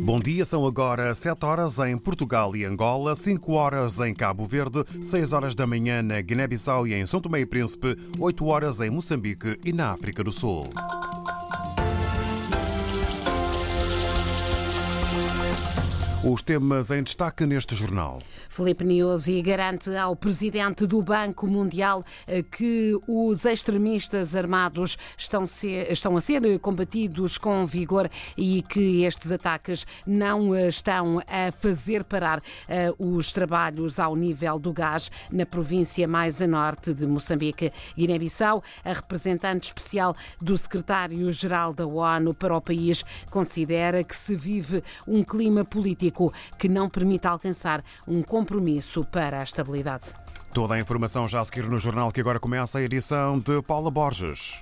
Bom dia, são agora 7 horas em Portugal e Angola, 5 horas em Cabo Verde, 6 horas da manhã na Guiné-Bissau e em São Tomé e Príncipe, 8 horas em Moçambique e na África do Sul. Os temas em destaque neste jornal. Filipe Nyusi garante ao presidente do Banco Mundial que os extremistas armados estão a ser combatidos com vigor e que estes ataques não estão a fazer parar os trabalhos ao nível do gás na província mais a norte de Moçambique. Guiné-Bissau, a representante especial do secretário-geral da ONU para o país, considera que se vive um clima político que não permite alcançar um compromisso para a estabilidade. Toda a informação já a seguir no jornal que agora começa a edição de Paula Borges.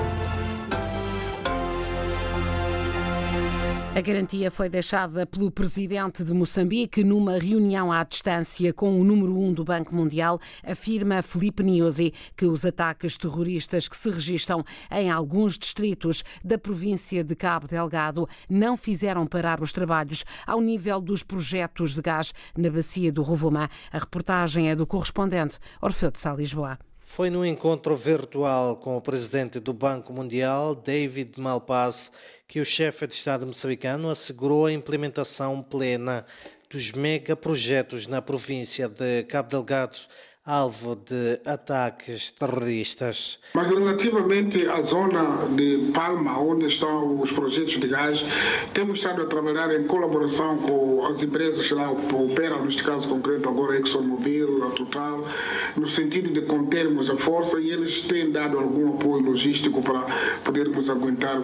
A garantia foi deixada pelo presidente de Moçambique numa reunião à distância com o número 1 do Banco Mundial. Afirma Filipe Nyusi que os ataques terroristas que se registram em alguns distritos da província de Cabo Delgado não fizeram parar os trabalhos ao nível dos projetos de gás na bacia do Rovuma. A reportagem é do correspondente Orfeu de Sá, Lisboa. Foi num encontro virtual com o presidente do Banco Mundial, David Malpass, que o chefe de Estado moçambicano assegurou a implementação plena dos megaprojetos na província de Cabo Delgado, alvo de ataques terroristas. Mas relativamente à zona de Palma, onde estão os projetos de gás, temos estado a trabalhar em colaboração com as empresas que lá operam, neste caso concreto agora a ExxonMobil, a Total, no sentido de contermos a força, e eles têm dado algum apoio logístico para podermos aguentar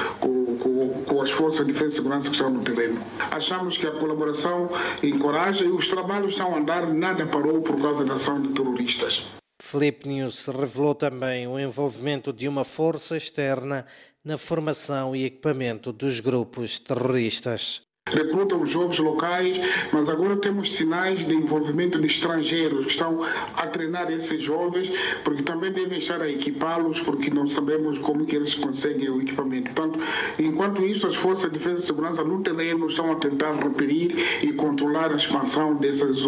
com as forças de defesa e segurança que estão no terreno. Achamos que a colaboração encoraja e os trabalhos estão a andar, nada parou por causa da ação de terroristas. Filipe Nyusi revelou também o envolvimento de uma força externa na formação e equipamento dos grupos terroristas. Recrutam os jovens locais, mas agora temos sinais de envolvimento de estrangeiros que estão a treinar esses jovens, porque também devem estar a equipá-los, porque não sabemos como que eles conseguem o equipamento. Portanto, enquanto isso, as forças de defesa e segurança no terreno estão a tentar repelir e controlar a expansão desses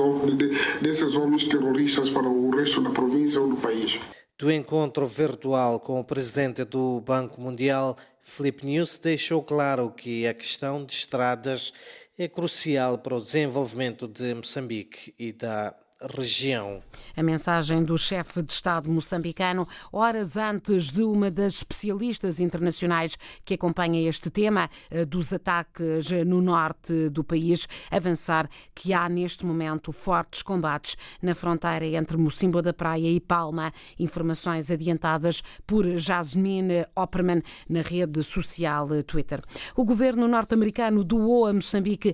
homens terroristas para o resto da província ou do país. Do encontro virtual com o presidente do Banco Mundial, Filipe Nyusi deixou claro que a questão de estradas é crucial para o desenvolvimento de Moçambique e da região. A mensagem do chefe de Estado moçambicano, horas antes de uma das especialistas internacionais que acompanha este tema dos ataques no norte do país, avançar que há neste momento fortes combates na fronteira entre Mocimboa da Praia e Palma. Informações adiantadas por Jasmine Opperman na rede social Twitter. O governo norte-americano doou a Moçambique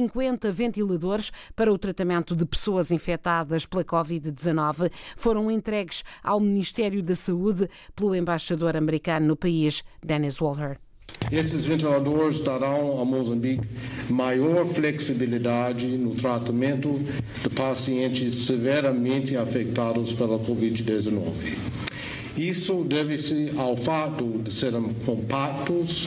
50 ventiladores para o tratamento de pessoas infectadas pela Covid-19, foram entregues ao Ministério da Saúde pelo embaixador americano no país, Dennis Walher. Esses ventiladores darão a Moçambique maior flexibilidade no tratamento de pacientes severamente afetados pela Covid-19. Isso deve-se ao fato de serem compactos,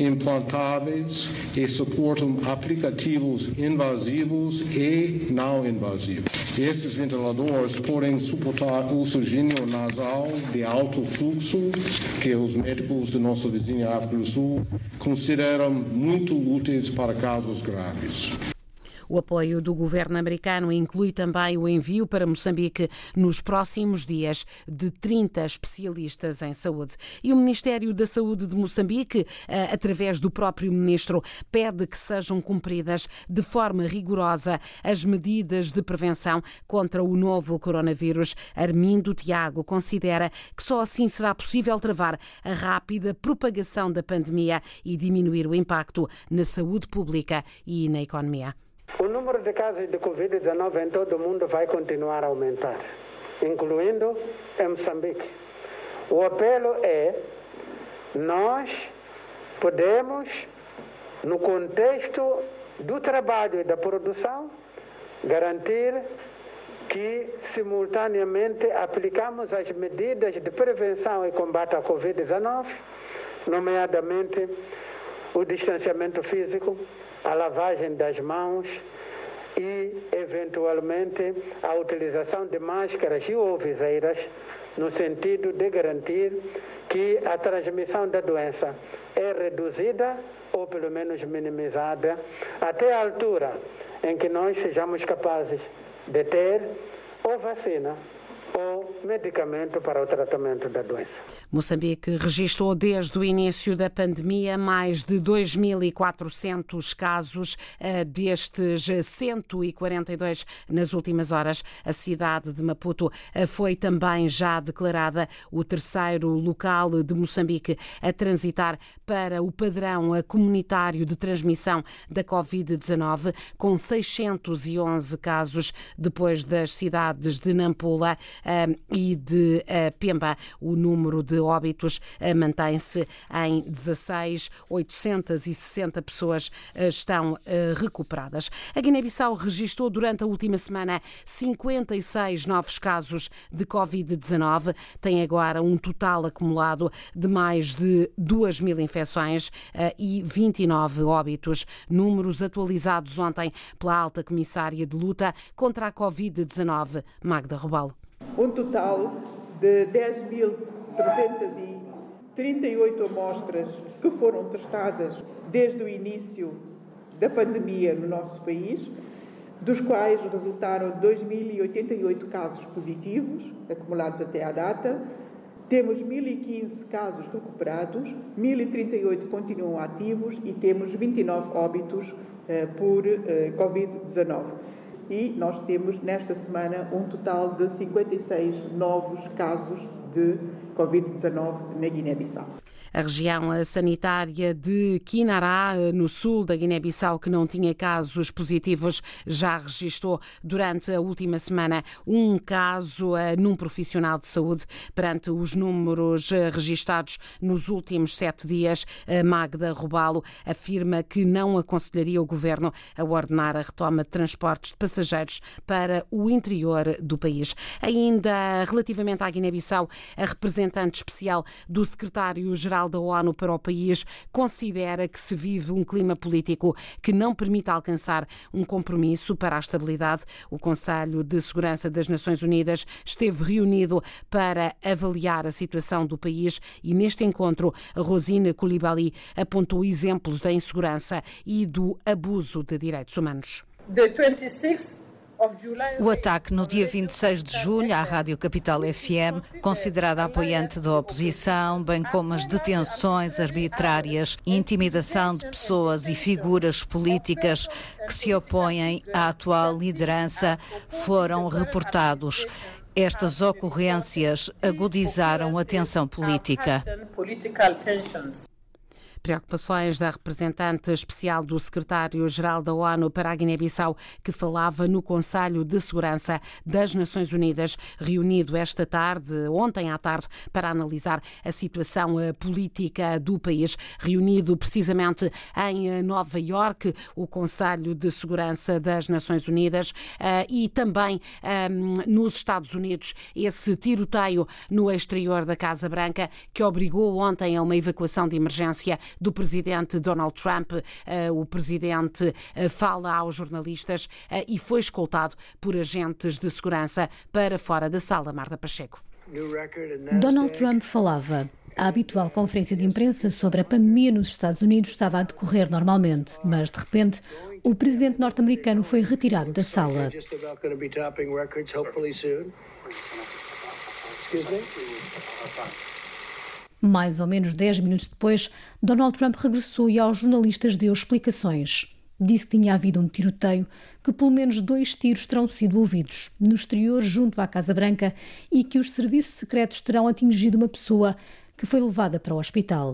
implantáveis e suportam aplicativos invasivos e não invasivos. Esses ventiladores podem suportar oxigênio nasal de alto fluxo, que os médicos de nossa vizinha África do Sul consideram muito úteis para casos graves. O apoio do governo americano inclui também o envio para Moçambique nos próximos dias de 30 especialistas em saúde. E o Ministério da Saúde de Moçambique, através do próprio ministro, pede que sejam cumpridas de forma rigorosa as medidas de prevenção contra o novo coronavírus. Armindo Tiago considera que só assim será possível travar a rápida propagação da pandemia e diminuir o impacto na saúde pública e na economia. O número de casos de Covid-19 em todo o mundo vai continuar a aumentar, incluindo em Moçambique. O apelo é: nós podemos, no contexto do trabalho e da produção, garantir que simultaneamente aplicamos as medidas de prevenção e combate à Covid-19, nomeadamente o distanciamento físico, a lavagem das mãos e, eventualmente, a utilização de máscaras e ou viseiras, no sentido de garantir que a transmissão da doença é reduzida ou pelo menos minimizada até a altura em que nós sejamos capazes de ter ou vacina ou medicamento para o tratamento da doença. Moçambique registrou desde o início da pandemia mais de 2.400 casos, destes 142 nas últimas horas. A cidade de Maputo foi também já declarada o terceiro local de Moçambique a transitar para o padrão comunitário de transmissão da Covid-19, com 611 casos depois das cidades de Nampula e de Pemba. O número de óbitos mantém-se em 16. 860 pessoas estão recuperadas. A Guiné-Bissau registrou durante a última semana 56 novos casos de Covid-19. Tem agora um total acumulado de mais de 2.000 infecções e 29 óbitos. Números atualizados ontem pela alta comissária de luta contra a Covid-19, Magda Robalo. Um total de 10.338 amostras que foram testadas desde o início da pandemia no nosso país, dos quais resultaram 2.088 casos positivos, acumulados até à data. Temos 1.015 casos recuperados, 1.038 continuam ativos e temos 29 óbitos por Covid-19. E nós temos, nesta semana, um total de 56 novos casos de Covid-19 na Guiné-Bissau. A região sanitária de Quinará, no sul da Guiné-Bissau, que não tinha casos positivos, já registrou durante a última semana um caso num profissional de saúde. Perante os números registados nos últimos 7 dias, Magda Robalo afirma que não aconselharia o governo a ordenar a retoma de transportes de passageiros para o interior do país. Ainda relativamente à Guiné-Bissau, a representante especial do secretário-geral da ONU para o país considera que se vive um clima político que não permite alcançar um compromisso para a estabilidade. O Conselho de Segurança das Nações Unidas esteve reunido para avaliar a situação do país e neste encontro Rosine Coulibaly apontou exemplos da insegurança e do abuso de direitos humanos. O ataque no dia 26 de julho à Rádio Capital FM, considerada apoiante da oposição, bem como as detenções arbitrárias e intimidação de pessoas e figuras políticas que se opõem à atual liderança, foram reportados. Estas ocorrências agudizaram a tensão política. Preocupações da representante especial do secretário-geral da ONU para a Guiné-Bissau, que falava no Conselho de Segurança das Nações Unidas, reunido ontem à tarde, para analisar a situação política do país. Reunido precisamente em Nova Iorque, o Conselho de Segurança das Nações Unidas, e também nos Estados Unidos, esse tiroteio no exterior da Casa Branca, que obrigou ontem a uma evacuação de emergência do presidente Donald Trump. O presidente fala aos jornalistas e foi escoltado por agentes de segurança para fora da sala. Marta Pacheco. Donald Trump falava. A habitual conferência de imprensa sobre a pandemia nos Estados Unidos estava a decorrer normalmente, mas de repente o presidente norte-americano foi retirado da sala. Mais ou menos 10 minutos depois, Donald Trump regressou e aos jornalistas deu explicações. Disse que tinha havido um tiroteio, que pelo menos 2 tiros terão sido ouvidos no exterior junto à Casa Branca e que os serviços secretos terão atingido uma pessoa que foi levada para o hospital.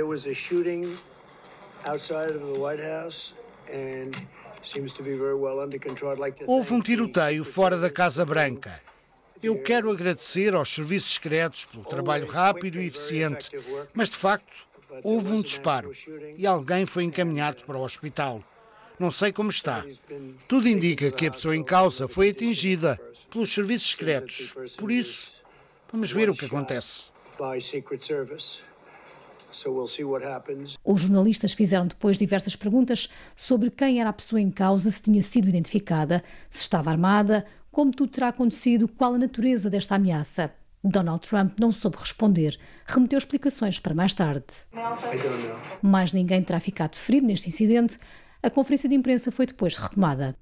Houve um tiroteio fora da Casa Branca. Eu quero agradecer aos serviços secretos pelo trabalho rápido e eficiente, mas de facto houve um disparo e alguém foi encaminhado para o hospital. Não sei como está. Tudo indica que a pessoa em causa foi atingida pelos serviços secretos. Por isso, vamos ver o que acontece. Os jornalistas fizeram depois diversas perguntas sobre quem era a pessoa em causa, se tinha sido identificada, se estava armada, como tudo terá acontecido, qual a natureza desta ameaça. Donald Trump não soube responder, remeteu explicações para mais tarde. Mais ninguém terá ficado ferido neste incidente. A conferência de imprensa foi depois retomada.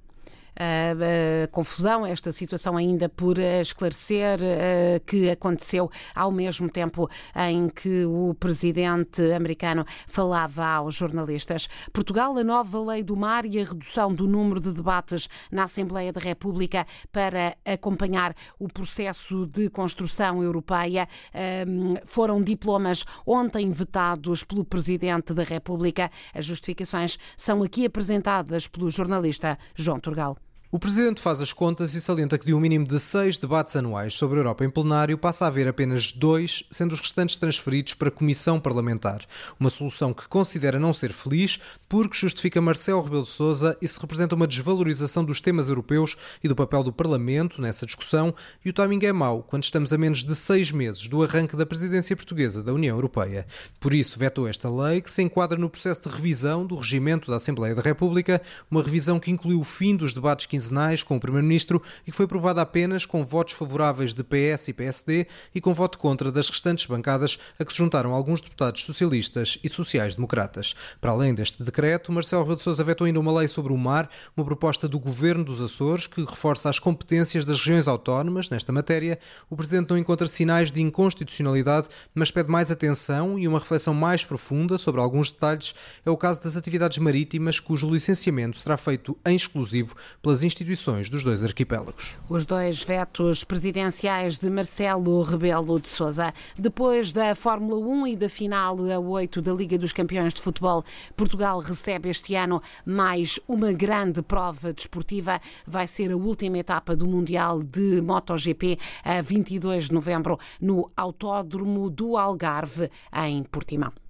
A confusão, esta situação ainda por esclarecer, que aconteceu ao mesmo tempo em que o presidente americano falava aos jornalistas. Portugal, a nova lei do mar e a redução do número de debates na Assembleia da República para acompanhar o processo de construção europeia foram diplomas ontem vetados pelo presidente da República. As justificações são aqui apresentadas pelo jornalista João Turgal. O Presidente faz as contas e salienta que de um mínimo de 6 debates anuais sobre a Europa em plenário passa a haver apenas 2, sendo os restantes transferidos para a Comissão Parlamentar. Uma solução que considera não ser feliz porque justifica Marcelo Rebelo de Sousa e se representa uma desvalorização dos temas europeus e do papel do Parlamento nessa discussão, e o timing é mau quando estamos a menos de 6 meses do arranque da presidência portuguesa da União Europeia. Por isso vetou esta lei que se enquadra no processo de revisão do regimento da Assembleia da República, uma revisão que incluiu o fim dos debates quinzenais com o Primeiro-Ministro e que foi aprovada apenas com votos favoráveis de PS e PSD e com voto contra das restantes bancadas, a que se juntaram alguns deputados socialistas e sociais-democratas. Para além deste decreto, Marcelo Rebelo de Sousa vetou ainda uma lei sobre o mar, uma proposta do Governo dos Açores que reforça as competências das regiões autónomas nesta matéria. O Presidente não encontra sinais de inconstitucionalidade, mas pede mais atenção e uma reflexão mais profunda sobre alguns detalhes. É o caso das atividades marítimas, cujo licenciamento será feito em exclusivo pelas instituições dos dois arquipélagos. Os dois vetos presidenciais de Marcelo Rebelo de Sousa. Depois da Fórmula 1 e da final a 8 da Liga dos Campeões de Futebol, Portugal recebe este ano mais uma grande prova desportiva. Vai ser a última etapa do Mundial de MotoGP a 22 de novembro no Autódromo do Algarve, em Portimão.